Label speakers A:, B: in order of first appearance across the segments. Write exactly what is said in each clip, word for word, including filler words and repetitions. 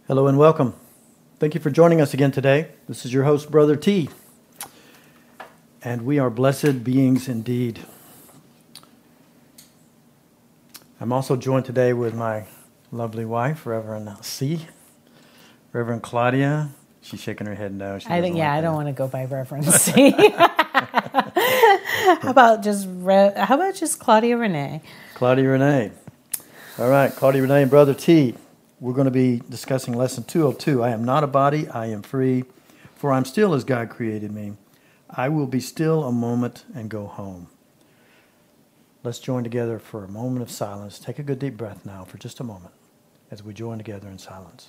A: Hello and welcome. Thank you for joining us again today. This is your host, Brother T. And we are blessed beings indeed. I'm also joined today with my lovely wife, Reverend C. Reverend Claudia. She's shaking her head no. She
B: I think, yeah,
A: like
B: I don't
A: that.
B: want to go by Reverend C. how about just Re- how about just Claudia Renee?
A: Claudia Renee. All right, Claudia Renee and Brother T. We're going to be discussing lesson two oh two. I am not a body, I am free, for I'm still as God created me. I will be still a moment and go home. Let's join together for a moment of silence. Take a good deep breath now for just a moment as we join together in silence.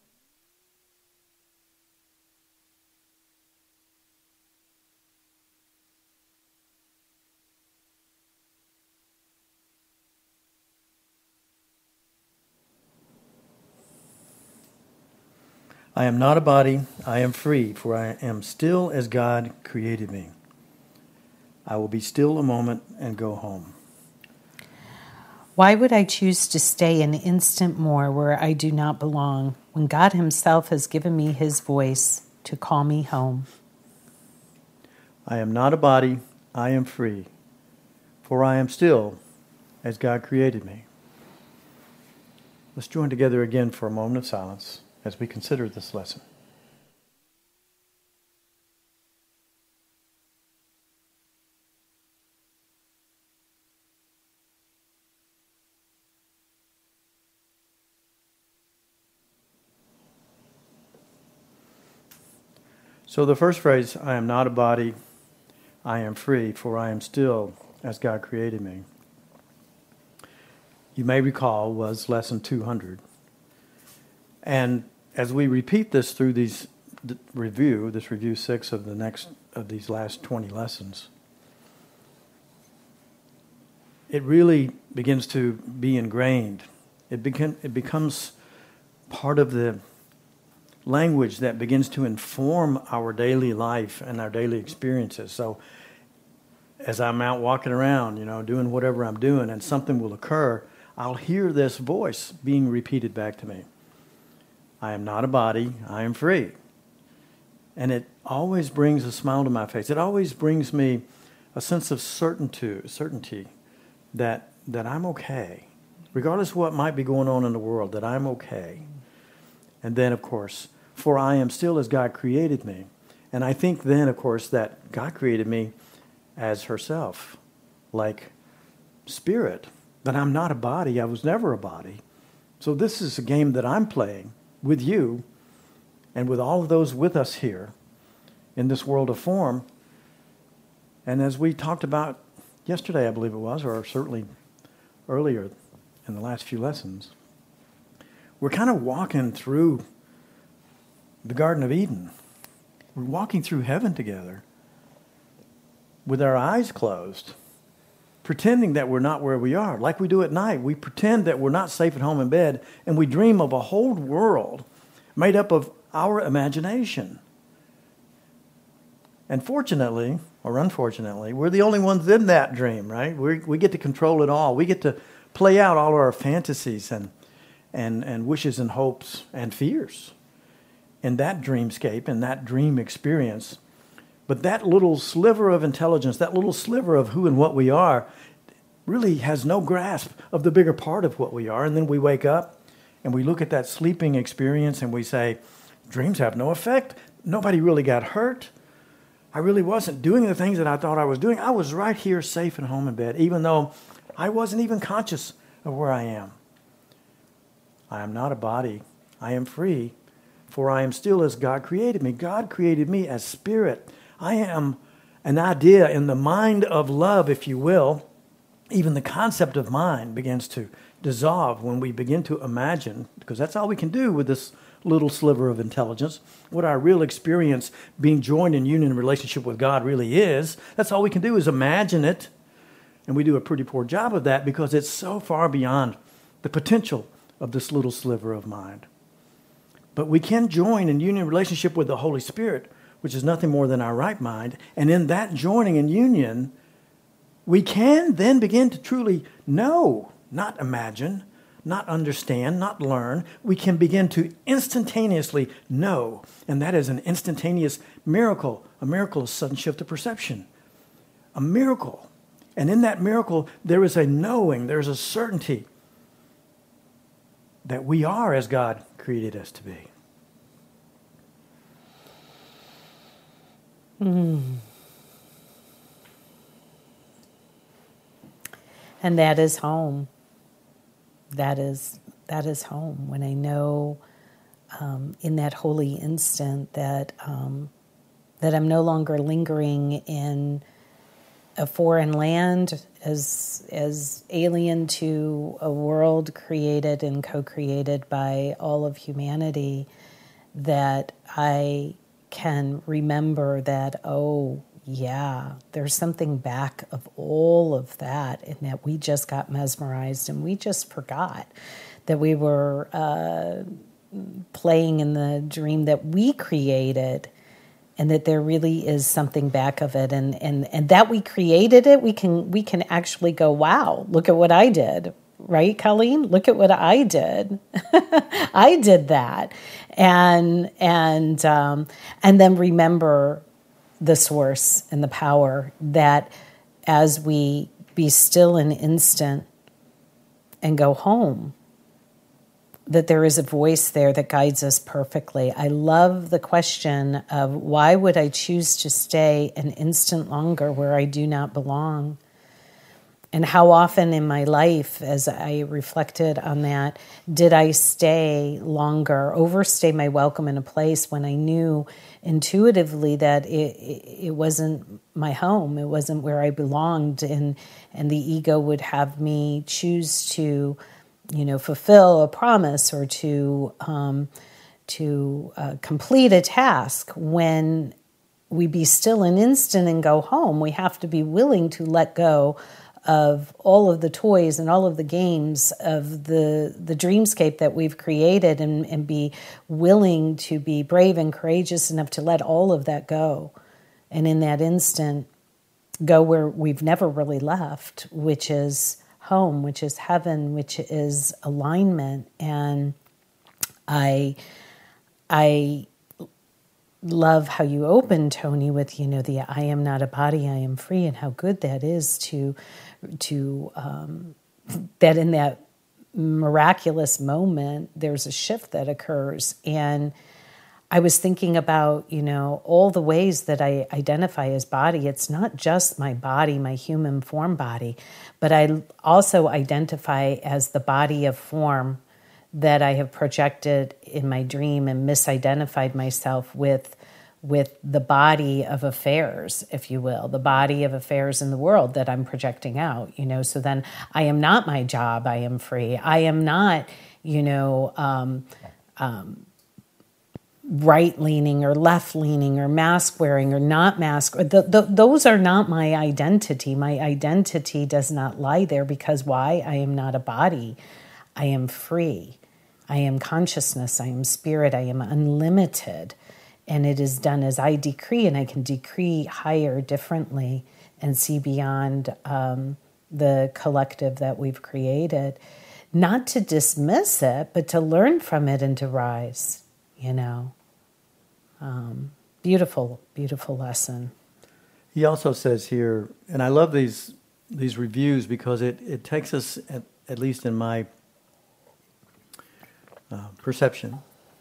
A: I am not a body, I am free, for I am still as God created me. I will be still a moment and go home.
B: Why would I choose to stay an instant more where I do not belong, when God himself has given me his voice to call me home?
A: I am not a body, I am free, for I am still as God created me. Let's join together again for a moment of silence as we consider this lesson. So the first phrase, I am not a body, I am free, for I am still as God created me, you may recall was lesson two hundred. And as we repeat this through these th- review, this review six of the next of these last twenty lessons, it really begins to be ingrained. It begin, it becomes part of the language that begins to inform our daily life and our daily experiences. So as I'm out walking around, you know, doing whatever I'm doing, and something will occur, I'll hear this voice being repeated back to me. I am not a body, I am free. And it always brings a smile to my face. It always brings me a sense of certainty, certainty that that I'm okay, regardless of what might be going on in the world, that I'm okay. And then, of course, for I am still as God created me. And I think then, of course, that God created me as herself, like spirit, that I'm not a body. I was never a body. So this is a game that I'm playing with you and with all of those with us here in this world of form. And as we talked about yesterday, I believe it was, or certainly earlier in the last few lessons, we're kind of walking through the Garden of Eden. We're walking through heaven together with our eyes closed, pretending that we're not where we are. Like we do at night, we pretend that we're not safe at home in bed, and we dream of a whole world made up of our imagination. And fortunately, or unfortunately, we're the only ones in that dream, right? we we get to control it all. We get to play out all of our fantasies and, and, and wishes and hopes and fears in that dreamscape, in that dream experience. But that little sliver of intelligence, that little sliver of who and what we are, really has no grasp of the bigger part of what we are. And then we wake up and we look at that sleeping experience and we say, dreams have no effect. Nobody really got hurt. I really wasn't doing the things that I thought I was doing. I was right here safe at home in bed, even though I wasn't even conscious of where I am. I am not a body. I am free, for I am still as God created me. God created me as spirit. I am an idea in the mind of love, if you will. Even the concept of mind begins to dissolve when we begin to imagine, because that's all we can do with this little sliver of intelligence, what our real experience being joined in union and relationship with God really is. That's all we can do is imagine it. And we do a pretty poor job of that because it's so far beyond the potential of this little sliver of mind. But we can join in union relationship with the Holy Spirit, which is nothing more than our right mind. And in that joining in union, we can then begin to truly know, not imagine, not understand, not learn. We can begin to instantaneously know. And that is an instantaneous miracle, a miracle of sudden shift of perception. A miracle. And in that miracle, there is a knowing, there's a certainty that we are as God created us to be.
B: Mm. And that is home. That is that is home. When I know um, in that holy instant that um, that I'm no longer lingering in a foreign land as as alien to a world created and co-created by all of humanity, that I can remember that, oh, yeah, there's something back of all of that, and that we just got mesmerized and we just forgot that we were uh, playing in the dream that we created, and that there really is something back of it, and and and that we created it. We can we can actually go, wow, look at what I did. Right, Colleen? Look at what I did. I did that. And and um, and then remember the source and the power, that as we be still an instant and go home, that there is a voice there that guides us perfectly. I love the question of, why would I choose to stay an instant longer where I do not belong? And how often in my life, as I reflected on that, did I stay longer, overstay my welcome in a place when I knew intuitively that it, it, it wasn't my home, it wasn't where I belonged, and and the ego would have me choose to, you know, fulfill a promise or to um, to uh, complete a task. When we be still an instant and go home, we have to be willing to let go of all of the toys and all of the games of the the dreamscape that we've created, and, and be willing to be brave and courageous enough to let all of that go. And in that instant, go where we've never really left, which is home, which is heaven, which is alignment. And I, I love how you open, Tony, with, you know, the I am not a body, I am free, and how good that is to, to um, that in that miraculous moment, there's a shift that occurs. And I was thinking about, you know, all the ways that I identify as body. It's not just my body, my human form body, but I also identify as the body of form that I have projected in my dream and misidentified myself with, with the body of affairs, if you will, the body of affairs in the world that I'm projecting out, you know. So then I am not my job, I am free. I am not, you know, um, um, right-leaning or left-leaning or mask-wearing or not mask. The, the, those are not my identity. My identity does not lie there, because why? I am not a body. I am free. I am consciousness. I am spirit. I am unlimited. And it is done as I decree, and I can decree higher, differently, and see beyond um, the collective that we've created. Not to dismiss it, but to learn from it and to rise, you know. Um, beautiful, beautiful lesson.
A: He also says here, and I love these these reviews, because it, it takes us, at, at least in my uh, perception,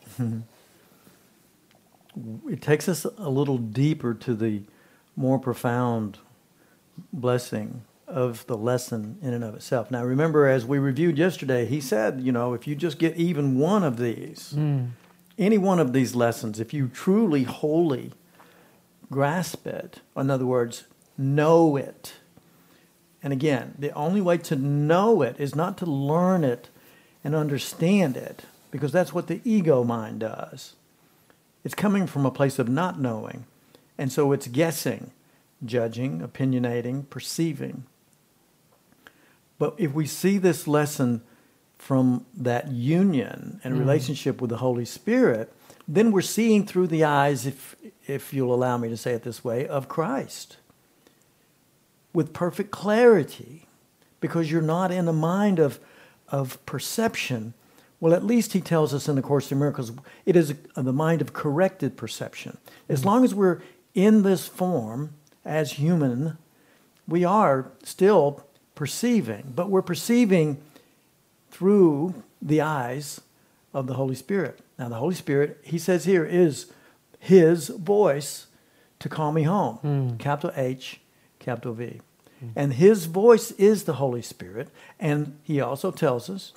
A: it takes us a little deeper to the more profound blessing of the lesson in and of itself. Now, remember, as we reviewed yesterday, he said, you know, if you just get even one of these, mm. any one of these lessons, if you truly, wholly grasp it, in other words, know it. And again, the only way to know it is not to learn it and understand it, because that's what the ego mind does. It's coming from a place of not knowing. And so it's guessing, judging, opinionating, perceiving. But if we see this lesson from that union and mm. relationship with the Holy Spirit, then we're seeing through the eyes, if if you'll allow me to say it this way, of Christ. With perfect clarity. Because you're not in a mind of, of perception, well, at least he tells us in the Course in Miracles, it is the mind of corrected perception. As long as we're in this form as human, we are still perceiving, but we're perceiving through the eyes of the Holy Spirit. Now, the Holy Spirit, he says here, is his voice to call me home. Mm. Capital H, capital V. Mm. And his voice is the Holy Spirit. And he also tells us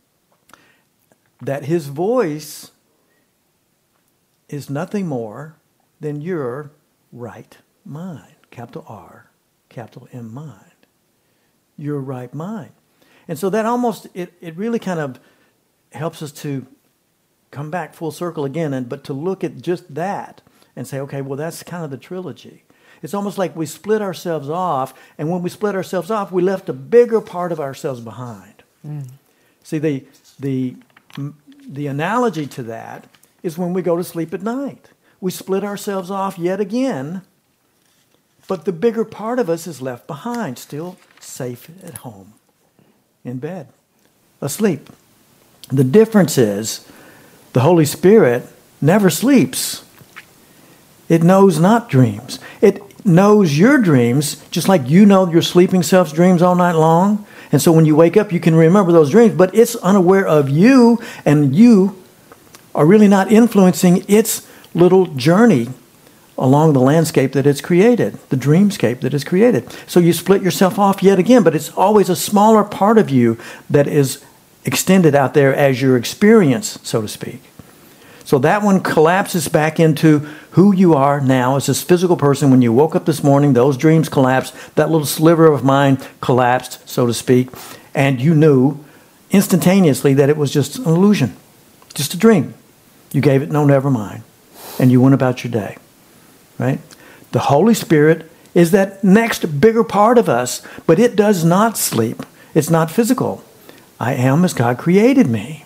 A: that his voice is nothing more than your right mind. Capital R, capital M mind. Your right mind. And so that almost, it, it really kind of helps us to come back full circle again, and but to look at just that and say, okay, well, that's kind of the trilogy. It's almost like we split ourselves off, and when we split ourselves off, we left a bigger part of ourselves behind. Mm. See, the the the analogy to that is when we go to sleep at night. We split ourselves off yet again, but the bigger part of us is left behind, still safe at home, in bed, asleep. The difference is the Holy Spirit never sleeps. It knows not dreams. It knows your dreams, just like you know your sleeping self's dreams all night long. And so when you wake up, you can remember those dreams, but it's unaware of you, and you are really not influencing its little journey along the landscape that it's created, the dreamscape that it's created. So you split yourself off yet again, but it's always a smaller part of you that is extended out there as your experience, so to speak. So that one collapses back into who you are now as this physical person. When you woke up this morning, those dreams collapsed. That little sliver of mind collapsed, so to speak. And you knew instantaneously that it was just an illusion, just a dream. You gave it no never mind, and you went about your day, right? The Holy Spirit is that next bigger part of us, but it does not sleep. It's not physical. I am as God created me.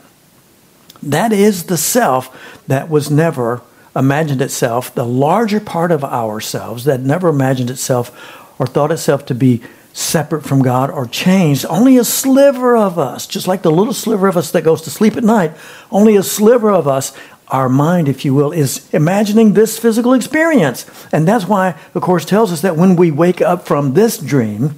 A: That is the self that was never imagined itself, the larger part of ourselves that never imagined itself or thought itself to be separate from God or changed. Only a sliver of us, just like the little sliver of us that goes to sleep at night, only a sliver of us, our mind, if you will, is imagining this physical experience. And that's why the Course tells us that when we wake up from this dream,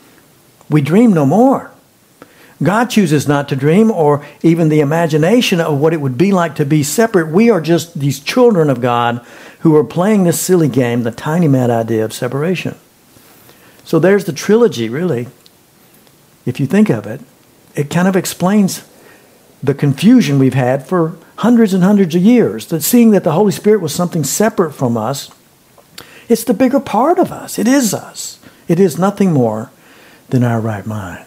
A: we dream no more. God chooses not to dream, or even the imagination of what it would be like to be separate. We are just these children of God who are playing this silly game, the tiny mad idea of separation. So there's the trilogy, really. If you think of it, it kind of explains the confusion we've had for hundreds and hundreds of years. That seeing that the Holy Spirit was something separate from us, it's the bigger part of us. It is us. It is nothing more than our right mind.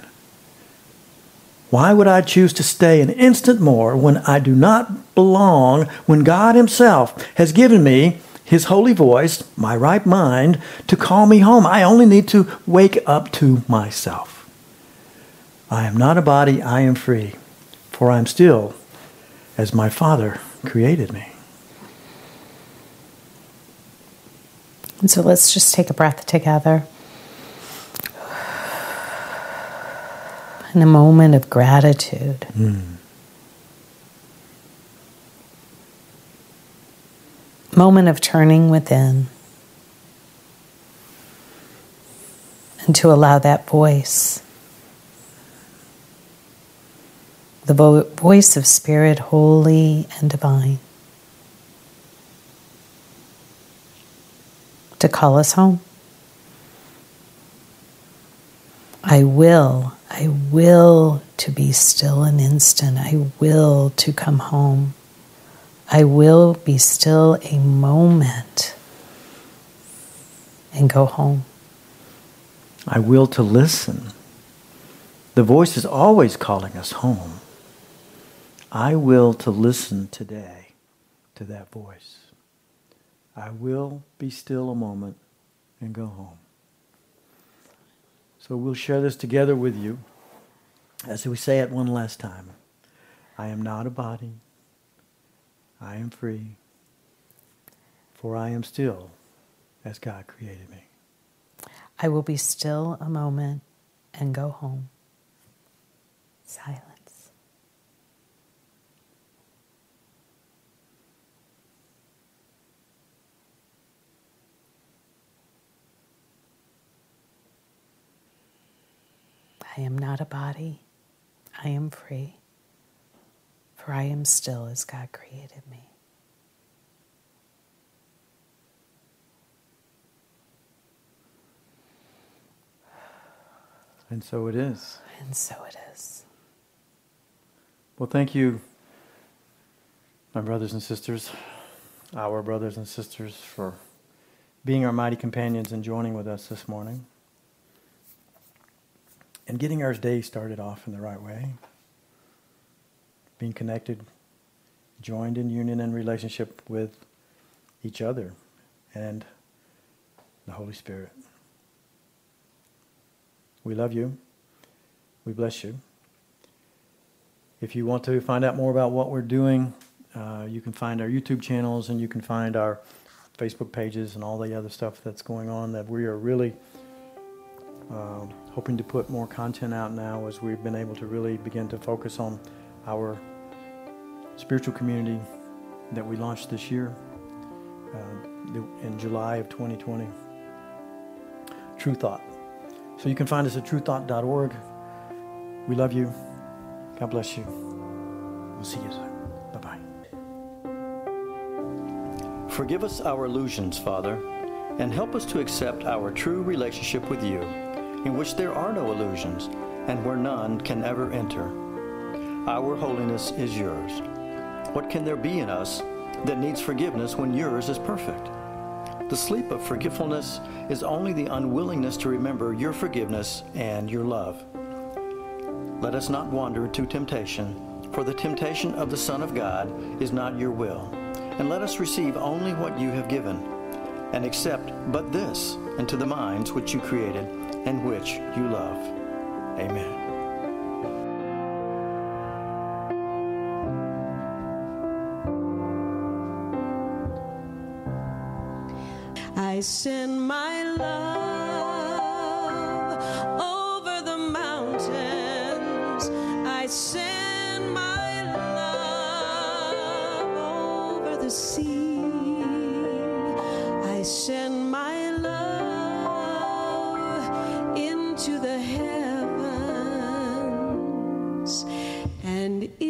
A: Why would I choose to stay an instant more when I do not belong, when God himself has given me his holy voice, my right mind, to call me home? I only need to wake up to myself. I am not a body, I am free, for I am still as my Father created me.
B: And so let's just take a breath together. In a moment of gratitude. Mm. Moment of turning within. And to allow that voice, the vo- voice of Spirit, holy and divine, to call us home. I will, I will to be still an instant. I will to come home. I will be still a moment and go home.
A: I will to listen. The voice is always calling us home. I will to listen today to that voice. I will be still a moment and go home. So we'll share this together with you as we say it one last time. I am not a body. I am free. For I am still as God created me.
B: I will be still a moment and go home. Silence. I am not a body. I am free. For I am still as God created me.
A: And so it is.
B: And so it is.
A: Well, thank you, my brothers and sisters, our brothers and sisters, for being our mighty companions and joining with us this morning and getting our day started off in the right way. Being connected, joined in union and relationship with each other and the Holy Spirit. We love you. We bless you. If you want to find out more about what we're doing, uh, you can find our YouTube channels and you can find our Facebook pages and all the other stuff that's going on, that we are really uh, hoping to put more content out now as we've been able to really begin to focus on our spiritual community that we launched this year uh, in July of twenty twenty. True Thought. So you can find us at true thought dot org. We love you. God bless you. We'll see you soon. Bye-bye.
C: Forgive us our illusions, Father, and help us to accept our true relationship with you, in which there are no illusions, and where none can ever enter. Our holiness is yours. What can there be in us that needs forgiveness when yours is perfect? The sleep of forgetfulness is only the unwillingness to remember your forgiveness and your love. Let us not wander to temptation, for the temptation of the Son of God is not your will. And let us receive only what you have given, and accept but this into the minds which you created and which you love. Amen.
D: I send my love over the mountains. I send my love over the sea. I send my love into the heavens. And